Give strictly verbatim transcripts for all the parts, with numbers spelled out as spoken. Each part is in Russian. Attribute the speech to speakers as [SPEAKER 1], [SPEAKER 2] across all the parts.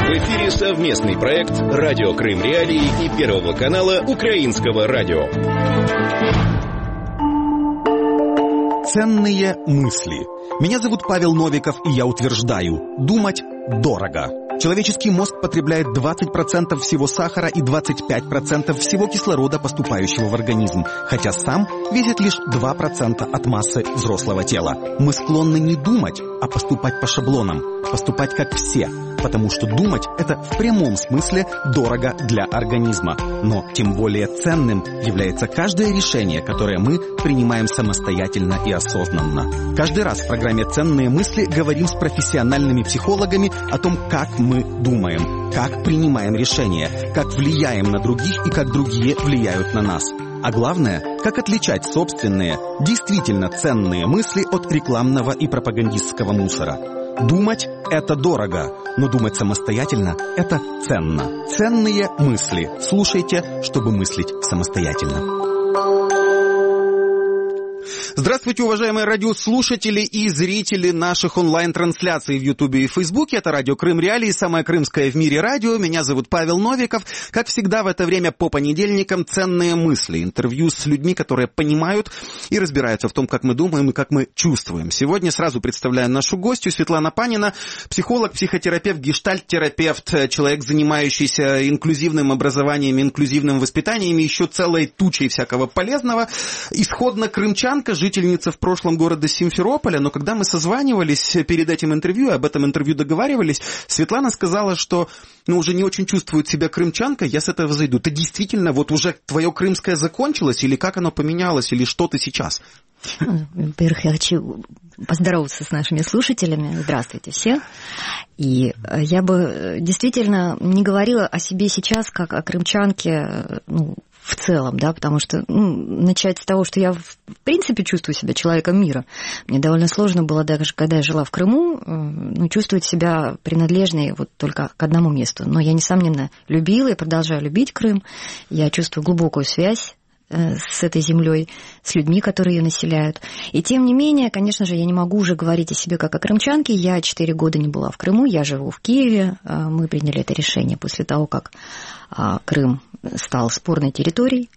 [SPEAKER 1] В эфире совместный проект «Радио Крым Реалии» и Первого канала Украинского радио.
[SPEAKER 2] Ценные мысли. Меня зовут Павел Новиков, и я утверждаю, думать дорого. Человеческий мозг потребляет двадцать процентов всего сахара и двадцать пять процентов всего кислорода, поступающего в организм, хотя сам весит лишь два процента от массы взрослого тела. Мы склонны не думать, а поступать по шаблонам, поступать как все, потому что думать – это в прямом смысле дорого для организма. Но тем более ценным является каждое решение, которое мы принимаем самостоятельно и осознанно. Каждый раз в программе «Ценные мысли» говорим с профессиональными психологами о том, как мы думаем, как принимаем решения, как влияем на других и как другие влияют на нас. А главное, как отличать собственные, действительно ценные мысли от рекламного и пропагандистского мусора. Думать – это дорого, но думать самостоятельно – это ценно. Ценные мысли. Слушайте, чтобы мыслить самостоятельно. Здравствуйте, уважаемые радиослушатели и зрители наших онлайн-трансляций в Ютубе и Фейсбуке. Это радио Крым Реалии, самое крымское в мире радио. Меня зовут Павел Новиков. Как всегда в это время по понедельникам «Ценные мысли». Интервью с людьми, которые понимают и разбираются в том, как мы думаем и как мы чувствуем. Сегодня сразу представляю нашу гостью Светлана Панина, психолог, психотерапевт, гештальт-терапевт, человек, занимающийся инклюзивным образованием, инклюзивным воспитанием и еще целой тучей всякого полезного. Исходно крымчанка, жительница в прошлом города Симферополя, но когда мы созванивались перед этим интервью, об этом интервью договаривались, Светлана сказала, что ну, уже не очень чувствует себя крымчанкой, я с этого зайду. Ты действительно, вот уже твое крымское закончилось, или как оно поменялось, или что ты сейчас?
[SPEAKER 3] Во-первых, я хочу поздороваться с нашими слушателями. Здравствуйте все. И я бы действительно не говорила о себе сейчас как о крымчанке, ну, в целом, да, потому что ну, начать с того, что я в принципе чувствую себя человеком мира. Мне довольно сложно было даже, когда я жила в Крыму, ну, чувствовать себя принадлежной вот только к одному месту. Но я, несомненно, любила и продолжаю любить Крым. Я чувствую глубокую связь с этой землей, с людьми, которые ее населяют. И тем не менее, конечно же, я не могу уже говорить о себе как о крымчанке. Я четыре года не была в Крыму, я живу в Киеве. Мы приняли это решение после того, как Крым стал спорной территорией.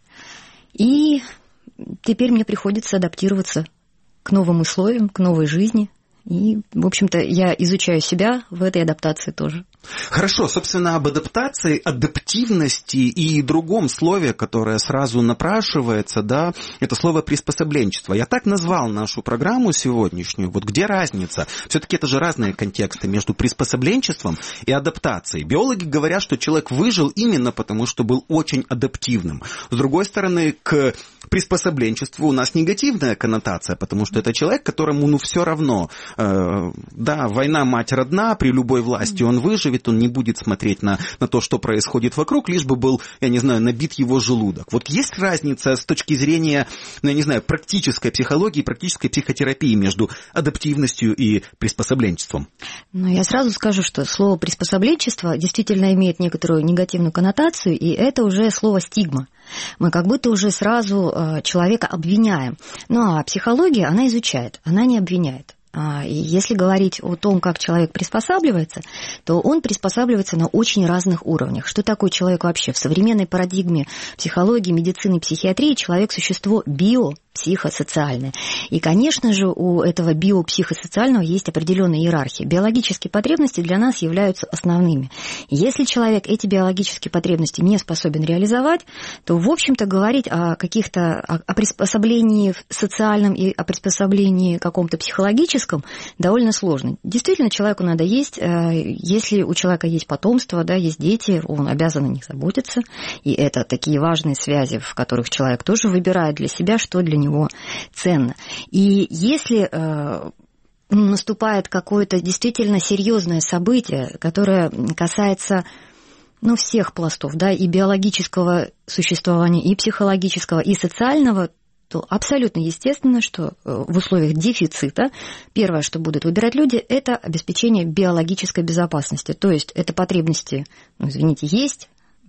[SPEAKER 3] И теперь мне приходится адаптироваться к новым условиям, к новой жизни. И, в общем-то, я изучаю себя в этой адаптации тоже.
[SPEAKER 2] Хорошо, собственно, об адаптации, адаптивности и другом слове, которое сразу напрашивается, да, это слово приспособленчество. Я так назвал нашу программу сегодняшнюю. Вот где разница? Все-таки это же разные контексты между приспособленчеством и адаптацией. Биологи говорят, что человек выжил именно потому, что был очень адаптивным. С другой стороны, к приспособленчеству у нас негативная коннотация, потому что это человек, которому ну все равно. Э, да, война мать родна, при любой власти он выживет, он не будет смотреть на, на то, что происходит вокруг, лишь бы был, я не знаю, набит его желудок. Вот есть разница с точки зрения, ну, я не знаю, практической психологии, практической психотерапии между адаптивностью и приспособленчеством?
[SPEAKER 3] Ну, я сразу скажу, что слово приспособленчество действительно имеет некоторую негативную коннотацию, и это уже слово стигма. Мы как будто уже сразу человека обвиняем. Ну, а психология, она изучает, она не обвиняет. И если говорить о том, как человек приспосабливается, то он приспосабливается на очень разных уровнях. Что такое человек вообще? В современной парадигме психологии, медицины, психиатрии человек – существо био, психосоциальное. И, конечно же, у этого биопсихосоциального есть определенная иерархия. Биологические потребности для нас являются основными. Если человек эти биологические потребности не способен реализовать, то, в общем-то, говорить о каких-то о приспособлении социальном и о приспособлении каком-то психологическом довольно сложно. Действительно, человеку надо есть. Если у человека есть потомство, да, есть дети, он обязан о них заботиться. И это такие важные связи, в которых человек тоже выбирает для себя, что для него него ценно. И если э, наступает какое-то действительно серьезное событие, которое касается ну, всех пластов, да, и биологического существования, и психологического, и социального, то абсолютно естественно, что в условиях дефицита первое, что будут выбирать люди, это обеспечение биологической безопасности. То есть это потребности, ну, извините, есть,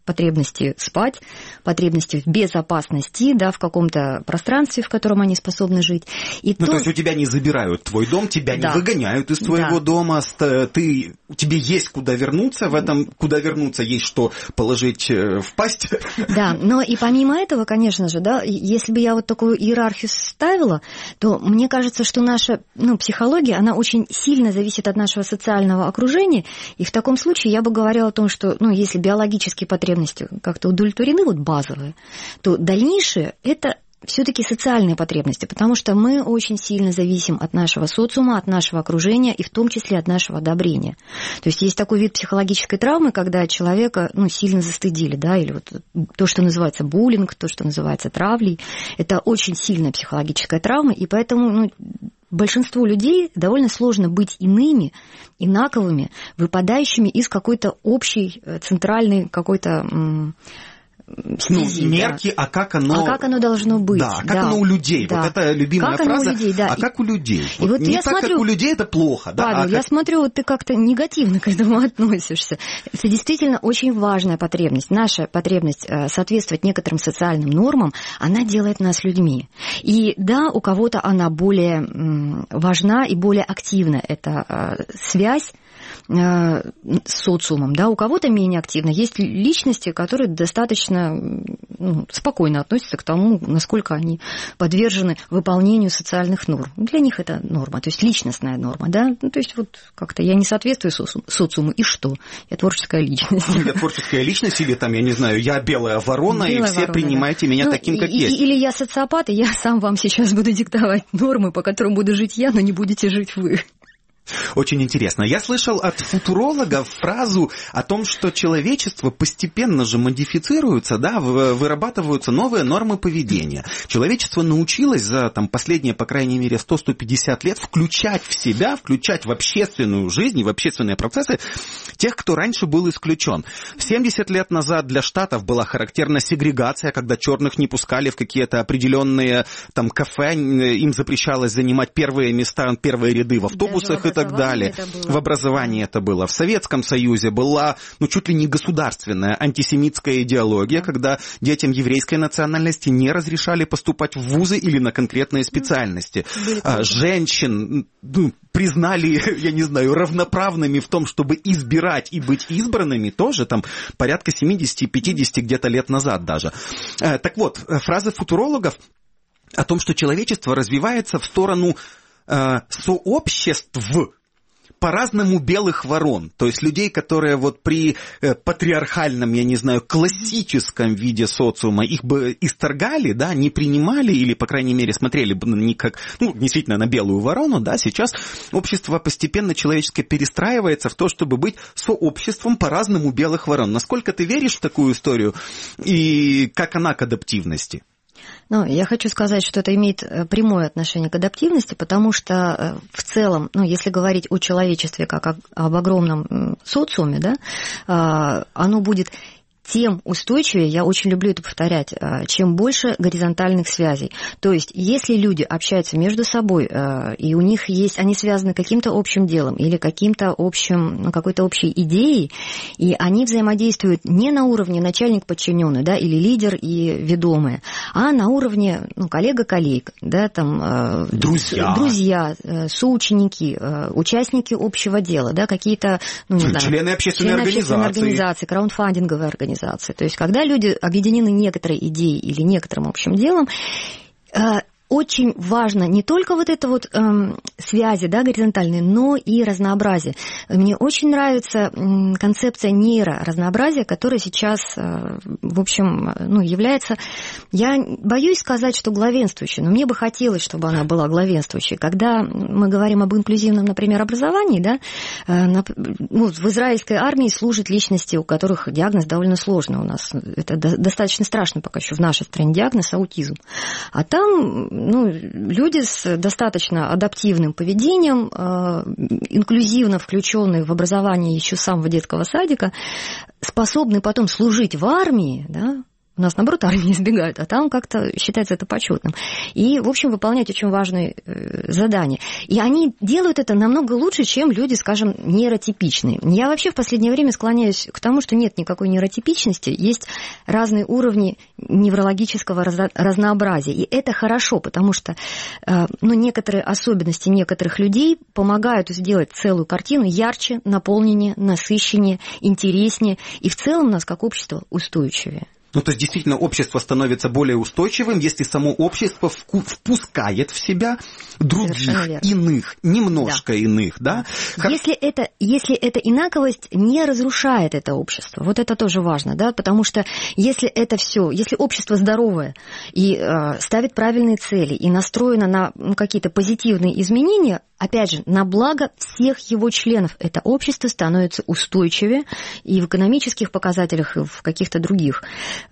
[SPEAKER 3] потребности спать, потребности в безопасности, да, в каком-то пространстве, в котором они способны жить. И
[SPEAKER 2] ну,
[SPEAKER 3] то...
[SPEAKER 2] то есть у тебя не забирают твой дом, тебя да. не выгоняют из твоего да. дома, ты, тебе есть куда вернуться, в этом куда вернуться есть что положить в пасть.
[SPEAKER 3] Да, но и помимо этого, конечно же, да, если бы я вот такую иерархию ставила, то мне кажется, что наша ну, психология, она очень сильно зависит от нашего социального окружения, и в таком случае я бы говорила о том, что ну, если биологические потребности как-то удовлетворены, вот базовые, то дальнейшее – это все-таки социальные потребности, потому что мы очень сильно зависим от нашего социума, от нашего окружения и в том числе от нашего одобрения. То есть есть такой вид психологической травмы, когда человека ну, сильно застыдили, да, или вот то, что называется буллинг, то, что называется травлей, это очень сильная психологическая травма, и поэтому ну, большинству людей довольно сложно быть иными, инаковыми, выпадающими из какой-то общей центральной какой-то стези,
[SPEAKER 2] ну, мерки,
[SPEAKER 3] да.
[SPEAKER 2] а как оно...
[SPEAKER 3] А как оно должно быть.
[SPEAKER 2] Да, как
[SPEAKER 3] да.
[SPEAKER 2] оно у людей.
[SPEAKER 3] Да.
[SPEAKER 2] Вот это любимая
[SPEAKER 3] как
[SPEAKER 2] фраза.
[SPEAKER 3] У людей, да.
[SPEAKER 2] А как у людей.
[SPEAKER 3] И вот
[SPEAKER 2] не
[SPEAKER 3] я
[SPEAKER 2] так,
[SPEAKER 3] смотрю,
[SPEAKER 2] как у людей, это плохо.
[SPEAKER 3] Павел,
[SPEAKER 2] да? а
[SPEAKER 3] я
[SPEAKER 2] как...
[SPEAKER 3] смотрю, вот ты как-то негативно к этому относишься. Это действительно очень важная потребность. Наша потребность соответствовать некоторым социальным нормам, она делает нас людьми. И да, у кого-то она более важна и более активна. Это связь с социумом, да, у кого-то менее активно. Есть личности, которые достаточно ну, спокойно относятся к тому, насколько они подвержены выполнению социальных норм. Для них это норма, то есть личностная норма, да, ну, то есть вот как-то я не соответствую социуму, и что? Я творческая личность.
[SPEAKER 2] Я творческая личность, или там, я не знаю, я белая ворона, белая и все ворона, принимайте да. меня ну, таким, как
[SPEAKER 3] и,
[SPEAKER 2] есть.
[SPEAKER 3] Или я социопат, и я сам вам сейчас буду диктовать нормы, по которым буду жить я, но не будете жить вы.
[SPEAKER 2] Очень интересно. Я слышал от футурологов фразу о том, что человечество постепенно же модифицируется, да, вырабатываются новые нормы поведения. Человечество научилось за там, последние, по крайней мере, сто - сто пятьдесят лет включать в себя, включать в общественную жизнь, в общественные процессы тех, кто раньше был исключен. семьдесят лет назад для Штатов была характерна сегрегация, когда черных не пускали в какие-то определенные там, кафе, им запрещалось занимать первые места, первые ряды в автобусах и так далее. В образовании это было. В Советском Союзе была, ну, чуть ли не государственная антисемитская идеология, да. когда детям еврейской национальности не разрешали поступать в вузы или на конкретные специальности. А, женщин ну, признали, я не знаю, равноправными в том, чтобы избирать и быть избранными тоже там порядка семьдесят - пятьдесят где-то лет назад даже. А, так вот, фраза футурологов о том, что человечество развивается в сторону сообществ по-разному белых ворон, то есть людей, которые вот при патриархальном, я не знаю, классическом виде социума их бы исторгали, да, не принимали или, по крайней мере, смотрели бы на них как, ну, действительно, на белую ворону, да, сейчас общество постепенно человеческое перестраивается в то, чтобы быть сообществом по-разному белых ворон. Насколько ты веришь в такую историю и как она к адаптивности?
[SPEAKER 3] Ну, я хочу сказать, что это имеет прямое отношение к адаптивности, потому что в целом, ну, если говорить о человечестве как об огромном социуме, да, оно будет тем устойчивее, я очень люблю это повторять, чем больше горизонтальных связей. То есть, если люди общаются между собой, и у них есть, они связаны каким-то общим делом или каким-то общим, ну, какой-то общей идеей, и они взаимодействуют не на уровне начальник-подчиненный, да, или лидер и ведомые, а на уровне, ну, коллега-коллег, да, там,
[SPEAKER 2] друзья,
[SPEAKER 3] друзья соученики, участники общего дела, да, какие-то, ну, не знаю,
[SPEAKER 2] члены общественной
[SPEAKER 3] члены
[SPEAKER 2] организации,
[SPEAKER 3] общественной организации, краундфандинговые организации. То есть, когда люди объединены некоторой идеей или некоторым общим делом, очень важно не только вот это вот эм, связи, да, горизонтальные, но и разнообразие. Мне очень нравится эм, концепция нейроразнообразия, которая сейчас, э, в общем, ну, является, я боюсь сказать, что главенствующей, но мне бы хотелось, чтобы она была главенствующей. Когда мы говорим об инклюзивном, например, образовании, да, э, на, ну, в израильской армии служат личности, у которых диагноз довольно сложный у нас. Это до, достаточно страшно пока еще в нашей стране диагноз аутизм. А там ну, люди с достаточно адаптивным поведением, инклюзивно включенные в образование еще с самого детского садика, способны потом служить в армии, да, У нас, наоборот, армии избегают, а там как-то считается это почетным. И, в общем, выполнять очень важные задания. И они делают это намного лучше, чем люди, скажем, нейротипичные. Я вообще в последнее время склоняюсь к тому, что нет никакой нейротипичности, есть разные уровни неврологического разнообразия. И это хорошо, потому что ну, некоторые особенности некоторых людей помогают сделать целую картину ярче, наполненнее, насыщеннее, интереснее. И в целом у нас, как общество, устойчивее.
[SPEAKER 2] Ну, то есть, действительно, общество становится более устойчивым, если само общество впускает в себя других, иных, немножко да. иных, да?
[SPEAKER 3] Если это, если эта инаковость не разрушает это общество, вот это тоже важно, да, потому что если это все, если общество здоровое и э, ставит правильные цели и настроено на ну, какие-то позитивные изменения, опять же, на благо всех его членов, это общество становится устойчивее и в экономических показателях, и в каких-то других.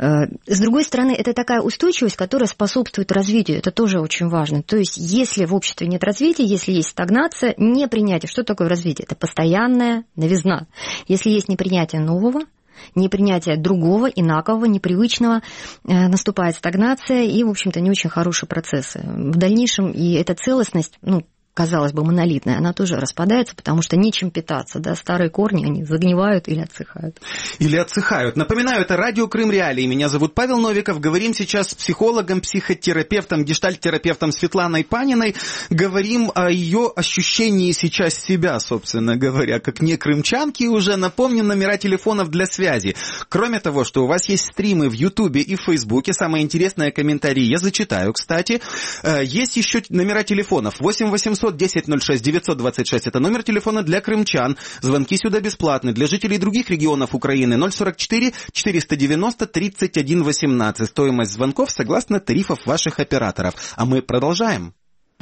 [SPEAKER 3] С другой стороны, это такая устойчивость, которая способствует развитию, это тоже очень важно. То есть, если в обществе нет развития, если есть стагнация, непринятие. Что такое развитие? Это постоянная новизна. Если есть непринятие нового, непринятие другого, инакового, непривычного, наступает стагнация и, в общем-то, не очень хорошие процессы. В дальнейшем и эта целостность, ну, казалось бы, монолитная, она тоже распадается, потому что нечем питаться, да, старые корни, они загнивают или отсыхают.
[SPEAKER 2] Или отсыхают. Напоминаю, это радио Крым Реалии. Меня зовут Павел Новиков. Говорим сейчас с психологом, психотерапевтом, гештальт-терапевтом Светланой Паниной. Говорим о ее ощущении сейчас себя, собственно говоря, как не крымчанки уже. Напомним номера телефонов для связи. Кроме того, что у вас есть стримы в Ютубе и в Фейсбуке, самые интересные комментарии я зачитаю, кстати. Есть еще номера телефонов восемь восемьсот десять ноль шесть девятьсот двадцать шесть. Это номер телефона для крымчан. Звонки сюда бесплатны. Для жителей других регионов Украины ноль сорок четыре четыреста девяносто тридцать один восемнадцать. Стоимость звонков согласно тарифов ваших операторов. А мы продолжаем.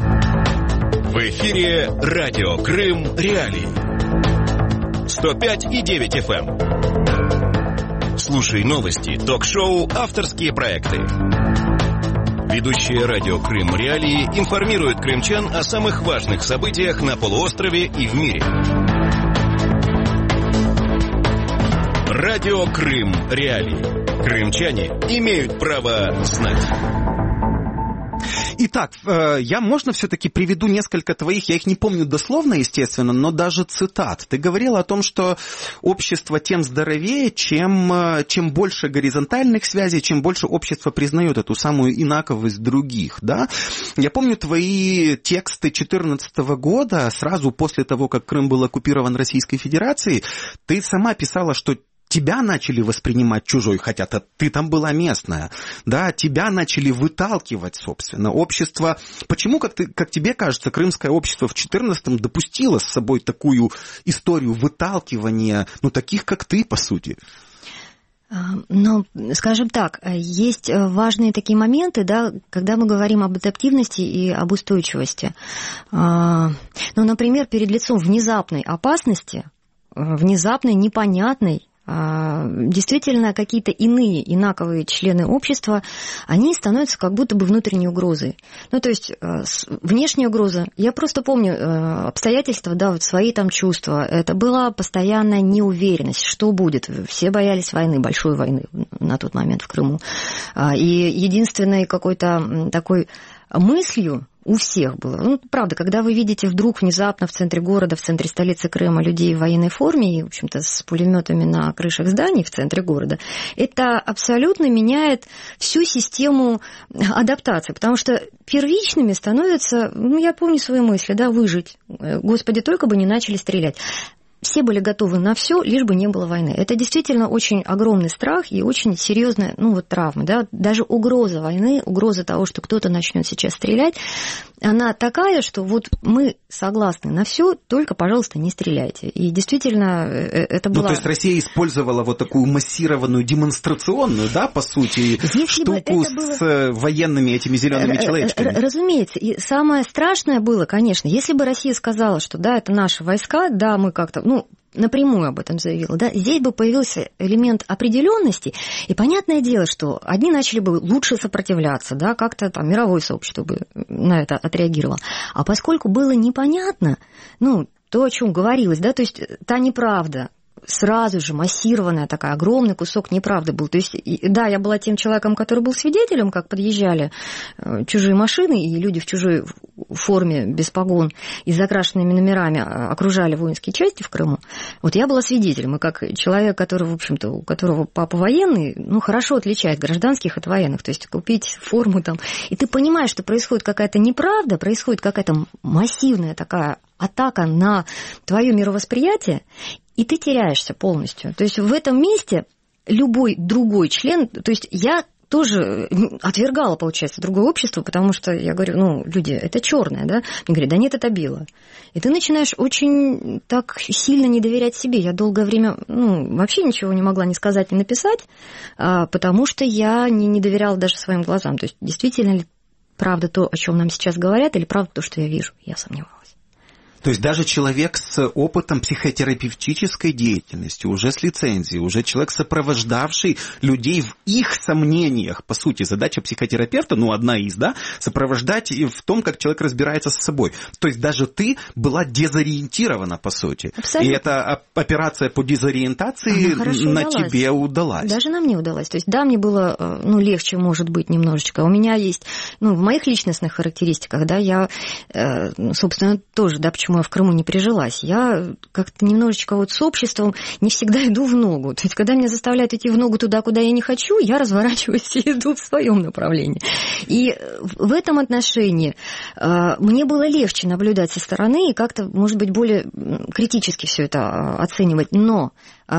[SPEAKER 1] В эфире радио Крым Реалии. сто пять и девять эф эм. Слушай новости, ток-шоу, авторские проекты. Ведущие радио Крым Реалии информируют крымчан о самых важных событиях на полуострове и в мире. Радио Крым Реалии. Крымчане имеют право знать.
[SPEAKER 2] Итак, я, можно все-таки приведу несколько твоих, я их не помню дословно, естественно, но даже цитат. Ты говорила о том, что общество тем здоровее, чем, чем больше горизонтальных связей, чем больше общество признает эту самую инаковость других, да? Я помню твои тексты две тысячи четырнадцатого года, сразу после того, как Крым был оккупирован Российской Федерацией, ты сама писала, что тебя начали воспринимать чужой, хотя ты там была местная, да, тебя начали выталкивать, собственно, общество. Почему, как, ты, как тебе кажется, крымское общество в четырнадцатом допустило с собой такую историю выталкивания, ну, таких, как ты, по сути?
[SPEAKER 3] Ну, скажем так, есть важные такие моменты, да, когда мы говорим об адаптивности и об устойчивости. Ну, например, перед лицом внезапной опасности, внезапной, непонятной, действительно какие-то иные, инаковые члены общества, они становятся как будто бы внутренней угрозой. Ну, то есть внешняя угроза, я просто помню обстоятельства, да, вот свои там чувства, это была постоянная неуверенность, что будет. Все боялись войны, большой войны на тот момент в Крыму. И единственной какой-то такой мыслью у всех было. Ну, правда, когда вы видите вдруг внезапно в центре города, в центре столицы Крыма людей в военной форме и, в общем-то, с пулеметами на крышах зданий в центре города, это абсолютно меняет всю систему адаптации, потому что первичными становятся, ну, я помню свои мысли, да, выжить. Господи, только бы не начали стрелять. Все были готовы на все, лишь бы не было войны. Это действительно очень огромный страх и очень серьезная, ну, вот, травма. Да? Даже угроза войны, угроза того, что кто-то начнет сейчас стрелять, она такая, что вот мы согласны на все, только, пожалуйста, не стреляйте. И действительно это было...
[SPEAKER 2] Ну, то есть Россия использовала вот такую массированную, демонстрационную, да, по сути, если штуку было... с военными этими зелеными человечками.
[SPEAKER 3] Разумеется. И самое страшное было, конечно, если бы Россия сказала, что да, это наши войска, да, мы как-то... ну, напрямую об этом заявила, да, здесь бы появился элемент определенности, и понятное дело, что одни начали бы лучше сопротивляться, да, как-то там мировое сообщество бы на это отреагировало. А поскольку было непонятно, ну, то, о чем говорилось, да, то есть та неправда, сразу же массированная такая, огромный кусок неправды был. То есть, да, я была тем человеком, который был свидетелем, как подъезжали чужие машины, и люди в чужой форме, без погон и с закрашенными номерами окружали воинские части в Крыму. Вот я была свидетелем, и как человек, который, в общем-то, у которого папа военный, ну, хорошо отличает гражданских от военных. То есть купить форму там, и ты понимаешь, что происходит какая-то неправда, происходит какая-то массивная такая атака на твое мировосприятие, и ты теряешься полностью. То есть в этом месте любой другой член, то есть я тоже отвергала, получается, другое общество, потому что я говорю, ну, люди, это черное, да? Мне говорят, да нет, это белое. И ты начинаешь очень так сильно не доверять себе. Я долгое время, ну, вообще ничего не могла ни сказать, ни написать, потому что я не, не доверяла даже своим глазам. То есть действительно ли правда то, о чем нам сейчас говорят, или правда то, что я вижу? Я сомневалась.
[SPEAKER 2] То есть даже человек с опытом психотерапевтической деятельности, уже с лицензией, уже человек, сопровождавший людей в их сомнениях, по сути, задача психотерапевта, ну, одна из, да, сопровождать в том, как человек разбирается с собой. То есть даже ты была дезориентирована, по сути. Абсолютно. И эта операция по дезориентации на удалась. Тебе удалась.
[SPEAKER 3] Даже на мне удалась. То есть, да, мне было, ну, легче, может быть, немножечко. У меня есть, ну, в моих личностных характеристиках, да, я, собственно, тоже, да, почему я в Крыму не прижилась. Я как-то немножечко вот с обществом не всегда иду в ногу. То есть, когда меня заставляют идти в ногу туда, куда я не хочу, я разворачиваюсь и иду в своем направлении. И в этом отношении мне было легче наблюдать со стороны и как-то, может быть, более критически все это оценивать. Но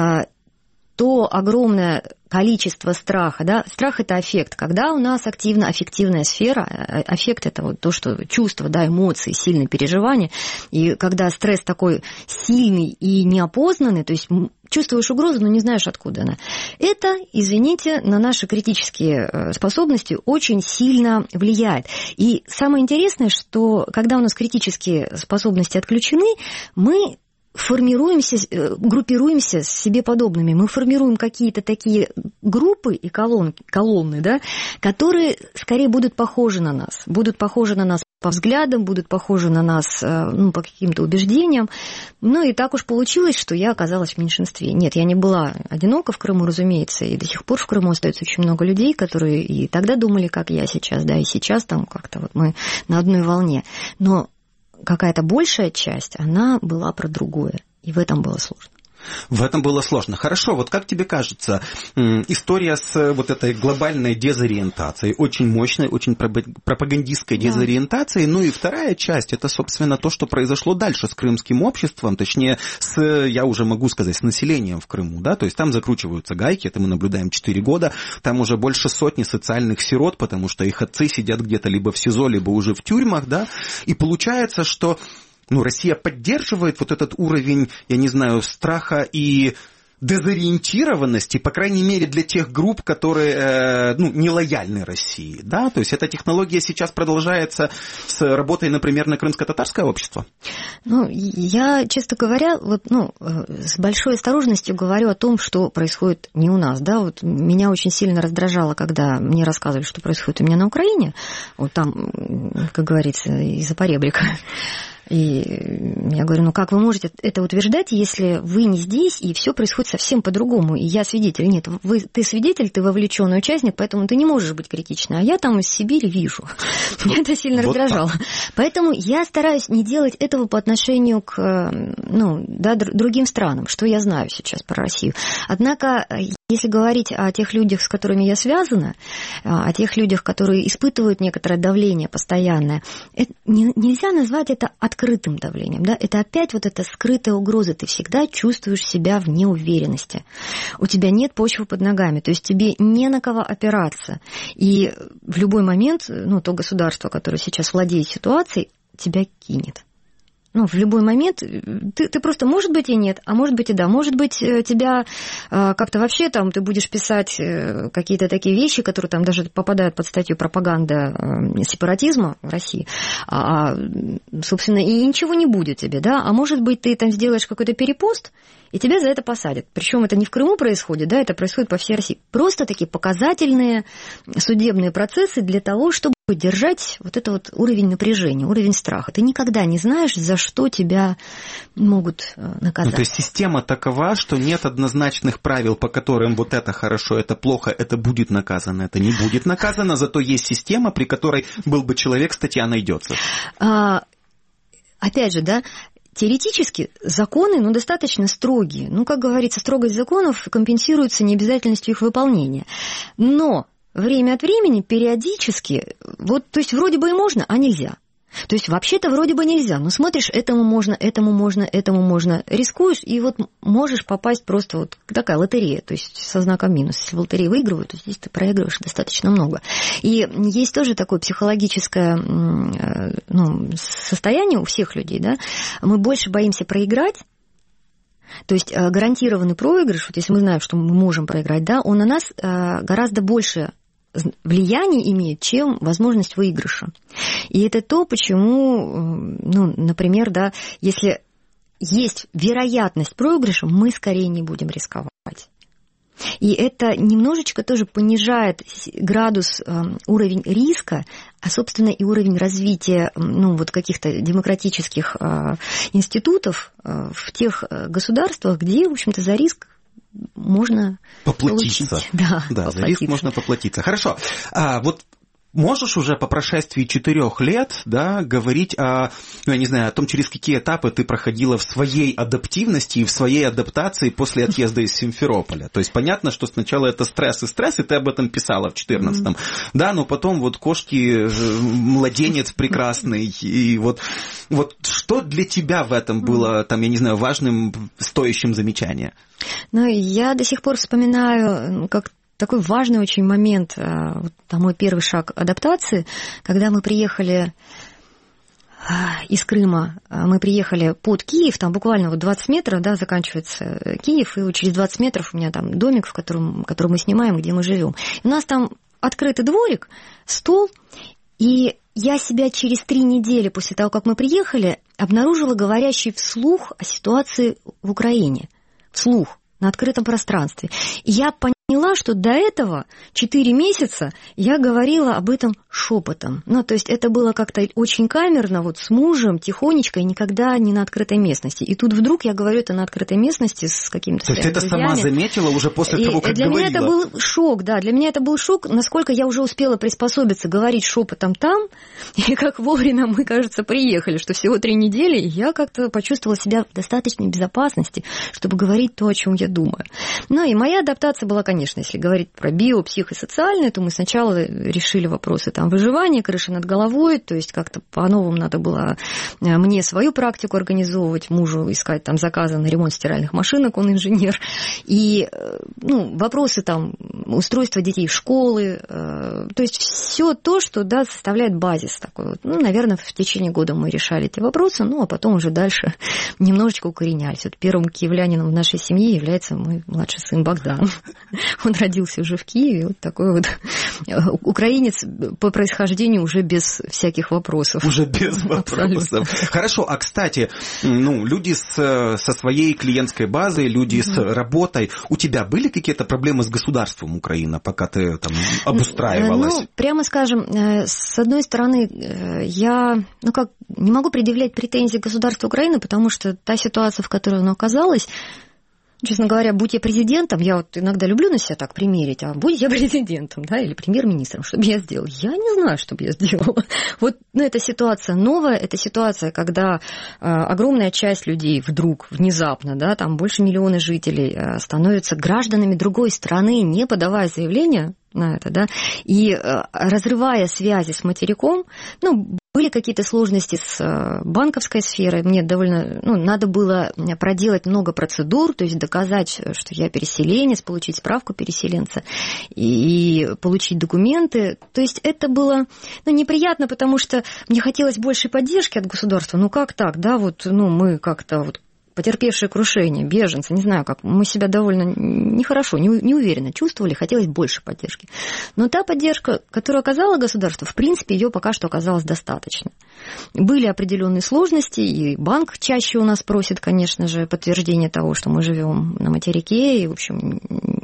[SPEAKER 3] то огромное количество страха, да, страх – это аффект, когда у нас активна аффективная сфера, аффект – это вот то, что чувства, да, эмоции, сильные переживания, и когда стресс такой сильный и неопознанный, то есть чувствуешь угрозу, но не знаешь, откуда она, это, извините, на наши критические способности очень сильно влияет. И самое интересное, что когда у нас критические способности отключены, мы формируемся, группируемся с себе подобными. Мы формируем какие-то такие группы и колонны, колонны, да, которые скорее будут похожи на нас. Будут похожи на нас по взглядам, будут похожи на нас, ну, по каким-то убеждениям. Ну, и так уж получилось, что я оказалась в меньшинстве. Нет, я не была одинока в Крыму, разумеется, и до сих пор в Крыму остается очень много людей, которые и тогда думали, как я сейчас, да, и сейчас там как-то вот мы на одной волне. Но какая-то большая часть, она была про другое. И в этом было сложно.
[SPEAKER 2] В этом было сложно. Хорошо, вот как тебе кажется, история с вот этой глобальной дезориентацией, очень мощной, очень пропагандистской дезориентацией, да. Ну и вторая часть, это, собственно, то, что произошло дальше с крымским обществом, точнее, с, я уже могу сказать, с населением в Крыму, да, то есть там закручиваются гайки, это мы наблюдаем четыре года, там уже больше сотни социальных сирот, потому что их отцы сидят где-то либо в СИЗО, либо уже в тюрьмах, да, и получается, что ну, Россия поддерживает вот этот уровень, я не знаю, страха и дезориентированности, по крайней мере, для тех групп, которые э, ну, не лояльны России. Да? То есть эта технология сейчас продолжается с работой, например, на крымско-татарское общество?
[SPEAKER 3] Ну, я, честно говоря, вот, ну, с большой осторожностью говорю о том, что происходит не у нас. Да? Вот меня очень сильно раздражало, когда мне рассказывали, что происходит у меня на Украине. Вот там, как говорится, из-за поребрика. И я говорю, ну как вы можете это утверждать, если вы не здесь, и все происходит совсем по-другому, и я свидетель. Нет, вы, ты свидетель, ты вовлеченный участник, поэтому ты не можешь быть критичной, а я там из Сибири вижу. Меня это сильно раздражало. Поэтому я стараюсь не делать этого по отношению к, ну, да, другим странам, что я знаю сейчас про Россию. Однако, если говорить о тех людях, с которыми я связана, о тех людях, которые испытывают некоторое давление постоянное, это, нельзя назвать это открытым давлением. Да? Это опять вот эта скрытая угроза. Ты всегда чувствуешь себя в неуверенности. У тебя нет почвы под ногами, то есть тебе не на кого опираться. И в любой момент, ну, то государство, которое сейчас владеет ситуацией, тебя кинет. Ну, в любой момент ты, ты просто, может быть, и нет, а может быть, и да. Может быть, тебя как-то вообще там ты будешь писать какие-то такие вещи, которые там даже попадают под статью пропаганда сепаратизма в России, а, собственно, и ничего не будет тебе, да. А может быть, ты там сделаешь какой-то перепост, и тебя за это посадят. Причем это не в Крыму происходит, да, это происходит по всей России. Просто такие показательные судебные процессы для того, чтобы держать вот это вот уровень напряжения, уровень страха. Ты никогда не знаешь, за что тебя могут наказать.
[SPEAKER 2] Ну, то есть система такова, что нет однозначных правил, по которым вот это хорошо, это плохо, это будет наказано, это не будет наказано, зато есть система, при которой был бы человек, статья найдется.
[SPEAKER 3] А, опять же, да, теоретически законы, ну, достаточно строгие. Ну, как говорится, строгость законов компенсируется необязательностью их выполнения. Но время от времени, периодически, вот, то есть вроде бы и можно, а нельзя. То есть вообще-то вроде бы нельзя, но смотришь, этому можно, этому можно, этому можно, рискуешь, и вот можешь попасть просто вот такая лотерея, то есть со знаком минус. Если в лотерее выигрывают, то здесь ты проигрываешь достаточно много. И есть тоже такое психологическое, ну, состояние у всех людей, да, мы больше боимся проиграть. То есть гарантированный проигрыш, вот если мы знаем, что мы можем проиграть, да, он на нас гораздо больше влияние имеет, чем возможность выигрыша. И это то, почему, ну, например, да, если есть вероятность проигрыша, мы скорее не будем рисковать. И это немножечко тоже понижает градус, уровень риска, а, собственно, и уровень развития, ну, вот каких-то демократических институтов в тех государствах, где, в общем-то, за риск можно
[SPEAKER 2] поплатиться.
[SPEAKER 3] Получить. Да,
[SPEAKER 2] да,
[SPEAKER 3] поплатиться.
[SPEAKER 2] За риск можно поплатиться. Хорошо. А вот можешь уже по прошествии четырех лет, да, говорить о, ну, я не знаю, о том, через какие этапы ты проходила в своей адаптивности и в своей адаптации после отъезда из Симферополя? То есть понятно, что сначала это стресс и стресс, и ты об этом писала в четырнадцатом, mm-hmm. да, но потом вот кошки, младенец прекрасный, и вот, вот что для тебя в этом было, там, я не знаю, важным, стоящим замечания?
[SPEAKER 3] Ну, я до сих пор вспоминаю, как такой важный очень момент, вот, мой первый шаг адаптации, когда мы приехали из Крыма, мы приехали под Киев, там буквально вот двадцать метров, да, заканчивается Киев, и вот через двадцать метров у меня там домик, в котором, который мы снимаем, где мы живем. У нас там открытый дворик, стол, и я себя через три недели после того, как мы приехали, обнаружила говорящей вслух о ситуации в Украине. Вслух, на открытом пространстве. И я поняла, что до этого четыре месяца я говорила об этом шепотом. Ну, то есть это было как-то очень камерно, вот с мужем, тихонечко, и никогда не на открытой местности. И тут вдруг я говорю это на открытой местности с какими-то
[SPEAKER 2] своими друзьями. То есть ты это сама заметила уже после
[SPEAKER 3] и
[SPEAKER 2] того, как
[SPEAKER 3] для
[SPEAKER 2] говорила?
[SPEAKER 3] Для меня это был шок, да. Для меня это был шок, насколько я уже успела приспособиться говорить шепотом там, и как вовремя мы, кажется, приехали, что всего три недели, и я как-то почувствовала себя в достаточной безопасности, чтобы говорить то, о чем я думаю. Ну и моя адаптация была, конечно, если говорить про био, психосоциальное, то мы сначала решили вопросы там выживания, крыши над головой, то есть как-то по-новому надо было мне свою практику организовывать, мужу искать там заказы на ремонт стиральных машинок, он инженер, и, ну, вопросы там устройства детей в школы, то есть все то, что, да, составляет базис такой вот. Ну, наверное, в течение года мы решали эти вопросы, ну, а потом уже дальше немножечко укоренялись. Вот первым киевлянином в нашей семье является мой младший сын Богдан. Он родился уже в Киеве, вот такой вот украинец по происхождению уже без всяких вопросов.
[SPEAKER 2] Уже без вопросов. Хорошо, а кстати, ну, люди с, со своей клиентской базой, люди mm-hmm. с работой, у тебя были какие-то проблемы с государством Украины, пока ты там обустраивалась?
[SPEAKER 3] Ну, прямо скажем, с одной стороны, я, ну как, не могу предъявлять претензии к государству Украины, потому что та ситуация, в которой оно оказалось, честно говоря, будь я президентом, я вот иногда люблю на себя так примерить, а будь я президентом, да, или премьер-министром, что бы я сделал? Я не знаю, что бы я сделала. Вот, ну, эта ситуация новая, это ситуация, когда э, огромная часть людей вдруг, внезапно, да, там больше миллиона жителей э, становятся гражданами другой страны, не подавая заявление на это, да, и э, разрывая связи с материком, ну, были какие-то сложности с банковской сферой, мне довольно, ну, надо было проделать много процедур, то есть доказать, что я переселенец, получить справку переселенца и получить документы, то есть это было, ну, неприятно, потому что мне хотелось большей поддержки от государства, ну, как так, да, вот, ну, мы как-то вот потерпевшие крушение, беженцы, не знаю как, мы себя довольно нехорошо, неуверенно чувствовали, хотелось больше поддержки. Но та поддержка, которую оказало государство, в принципе, ее пока что оказалось достаточно. Были определенные сложности, и банк чаще у нас просит, конечно же, подтверждение того, что мы живем на материке, и, в общем,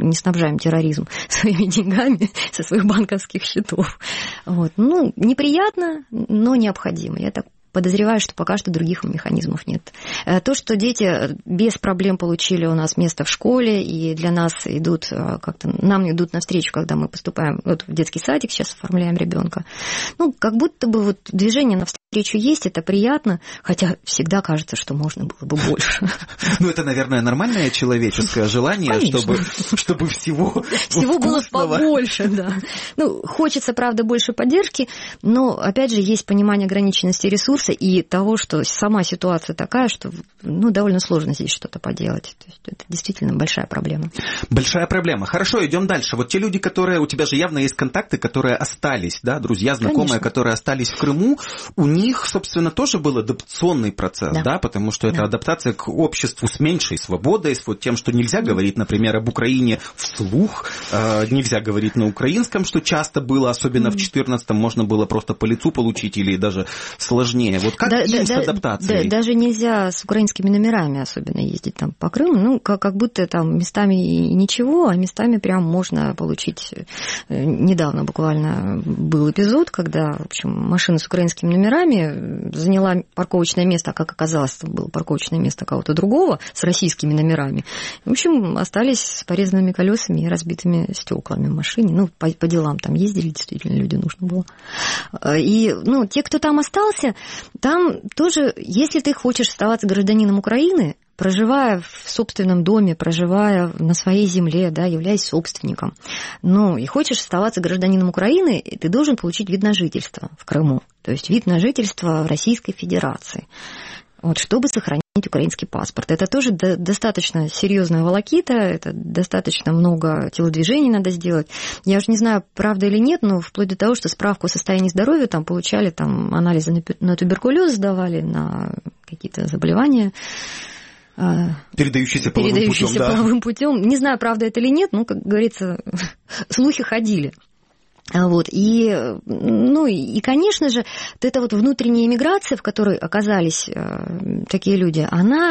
[SPEAKER 3] не снабжаем терроризм своими деньгами со своих банковских счетов. Вот. Ну, неприятно, но необходимо. Я так подозреваю, что пока что других механизмов нет. То, что дети без проблем получили у нас место в школе, и для нас идут как-то, нам идут навстречу, когда мы поступаем вот в детский садик, сейчас оформляем ребенка. Ну, как будто бы вот движение навстречу есть, это приятно, хотя всегда кажется, что можно было бы больше.
[SPEAKER 2] Ну, это, наверное, нормальное человеческое желание, чтобы, чтобы всего
[SPEAKER 3] Всего было побольше, да. Ну, хочется, правда, больше поддержки, но, опять же, есть понимание ограниченности ресурса и того, что сама ситуация такая, что ну, довольно сложно здесь что-то поделать. То есть это действительно большая проблема.
[SPEAKER 2] Большая проблема. Хорошо, идем дальше. Вот те люди, которые... У тебя же явно есть контакты, которые остались, да, друзья, знакомые, Конечно. которые остались в Крыму. У них, собственно, тоже был адаптационный процесс, да, да потому что это да. адаптация к обществу с меньшей свободой, с вот тем, что нельзя да. говорить, например, об Украине вслух, э, нельзя говорить на украинском, что часто было, особенно mm. в четырнадцатом, можно было просто по лицу получить или даже сложнее. Вот как да, им да, с адаптацией?
[SPEAKER 3] Да, даже нельзя с украинскими номерами особенно ездить там по Крыму. Ну, как, как будто там местами ничего, а местами прям можно получить. Недавно буквально был эпизод, когда, в общем, машина с украинскими номерами заняла парковочное место, а как оказалось, это было парковочное место кого-то другого с российскими номерами. В общем, остались с порезанными колесами и разбитыми стеклами в машине. Ну, по, по делам там ездили, действительно, люди нужно было. И, ну, те, кто там остался, там тоже, если ты хочешь оставаться гражданином Украины, проживая в собственном доме, проживая на своей земле, да, являясь собственником, ну, и хочешь оставаться гражданином Украины, ты должен получить вид на жительство в Крыму, то есть вид на жительство в Российской Федерации, вот, чтобы сохранить украинский паспорт. Это тоже достаточно серьезная волокита, это достаточно много телодвижений надо сделать. Я уже не знаю, правда или нет, но вплоть до того, что справку о состоянии здоровья там получали, там анализы на туберкулез сдавали, на какие-то заболевания.
[SPEAKER 2] Передающиеся половым
[SPEAKER 3] Передающиеся
[SPEAKER 2] путем, да.
[SPEAKER 3] половым путем. Не знаю, правда это или нет, но, как говорится, слухи ходили. Вот, и, ну, и, конечно же, вот эта вот внутренняя эмиграция, в которой оказались э, такие люди, она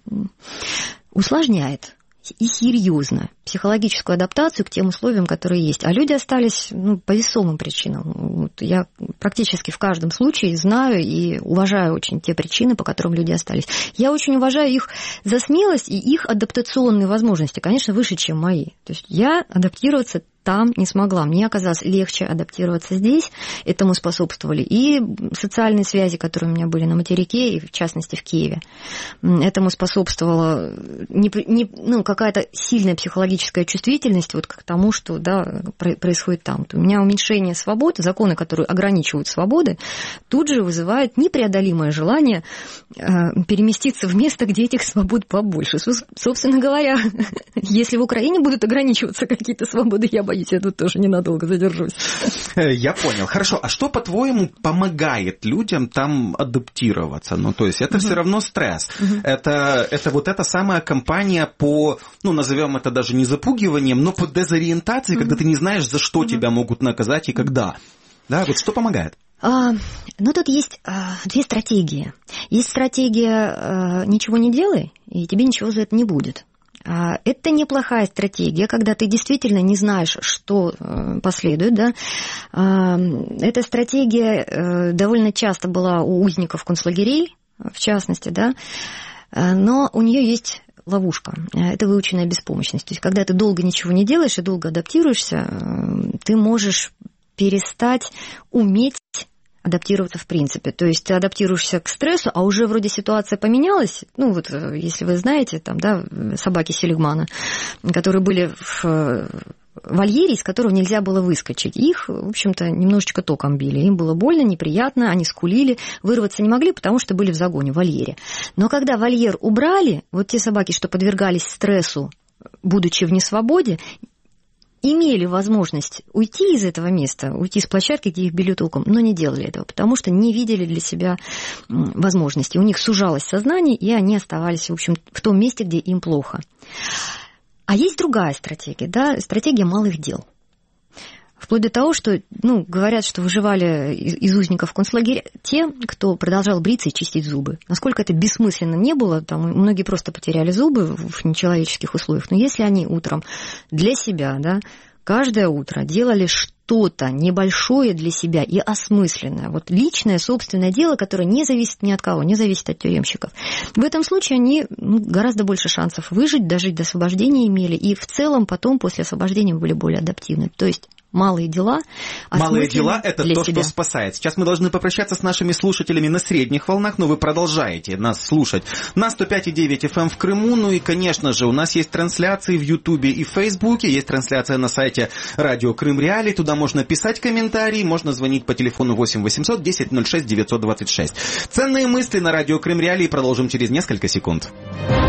[SPEAKER 3] усложняет и серьезно психологическую адаптацию к тем условиям, которые есть. А люди остались ну, по весомым причинам. Вот я практически в каждом случае знаю и уважаю очень те причины, по которым люди остались. Я очень уважаю их за смелость и их адаптационные возможности, конечно, выше, чем мои. То есть я адаптироваться там не смогла. Мне оказалось легче адаптироваться здесь. Этому способствовали и социальные связи, которые у меня были на материке, и в частности в Киеве. Этому способствовала не, не, ну, какая-то сильная психологическая чувствительность вот к тому, что да, происходит там. У меня уменьшение свободы, законы, которые ограничивают свободы, тут же вызывают непреодолимое желание переместиться в место, где этих свобод побольше. Собственно говоря, если в Украине будут ограничиваться какие-то свободы, я боюсь, я тут тоже ненадолго задержусь.
[SPEAKER 2] Я понял. Хорошо. А что, по-твоему, помогает людям там адаптироваться? Ну, то есть это uh-huh. все равно стресс. Uh-huh. Это, это вот эта самая кампания по, ну, назовем это даже не запугиванием, но по дезориентации, uh-huh. когда ты не знаешь, за что uh-huh. тебя могут наказать и когда. Да, вот что помогает?
[SPEAKER 3] А, ну, тут есть а, две стратегии. Есть стратегия а, «ничего не делай», и тебе ничего за это не будет. Это неплохая стратегия, когда ты действительно не знаешь, что последует. Да? Эта стратегия довольно часто была у узников концлагерей, в частности, да? Но у нее есть ловушка. Это выученная беспомощность. То есть, когда ты долго ничего не делаешь и долго адаптируешься, ты можешь перестать уметь адаптироваться в принципе. То есть ты адаптируешься к стрессу, а уже вроде ситуация поменялась. Ну вот, если вы знаете, там, да, собаки Селигмана, которые были в вольере, из которого нельзя было выскочить. Их, в общем-то, немножечко током били. Им было больно, неприятно, они скулили, вырваться не могли, потому что были в загоне, в вольере. Но когда вольер убрали, вот те собаки, что подвергались стрессу, будучи в несвободе, имели возможность уйти из этого места, уйти с площадки, где их били током, но не делали этого, потому что не видели для себя возможности. У них сужалось сознание, и они оставались, в общем, в том месте, где им плохо. А есть другая стратегия, да, стратегия малых дел. Вплоть до того, что, ну, говорят, что выживали из, из узников концлагеря те, кто продолжал бриться и чистить зубы. Насколько это бессмысленно не было, там многие просто потеряли зубы в нечеловеческих условиях. Но если они утром для себя, да, каждое утро делали что-то небольшое для себя и осмысленное, вот личное, собственное дело, которое не зависит ни от кого, не зависит от тюремщиков, в этом случае они, ну, гораздо больше шансов выжить, дожить до освобождения имели, и в целом потом после освобождения были более адаптивны. То есть малые дела.
[SPEAKER 2] Малые дела – это то,
[SPEAKER 3] себя.
[SPEAKER 2] что спасает. Сейчас мы должны попрощаться с нашими слушателями на средних волнах, но вы продолжаете нас слушать на сто пять и девять эф эм в Крыму. Ну и, конечно же, у нас есть трансляции в Ютубе и в Фейсбуке, есть трансляция на сайте Радио Крым Реалии. Туда можно писать комментарии, можно звонить по телефону восемь восемьсот десять ноль шесть девятьсот двадцать шесть. Ценные мысли на Радио Крым Реалии продолжим через несколько секунд.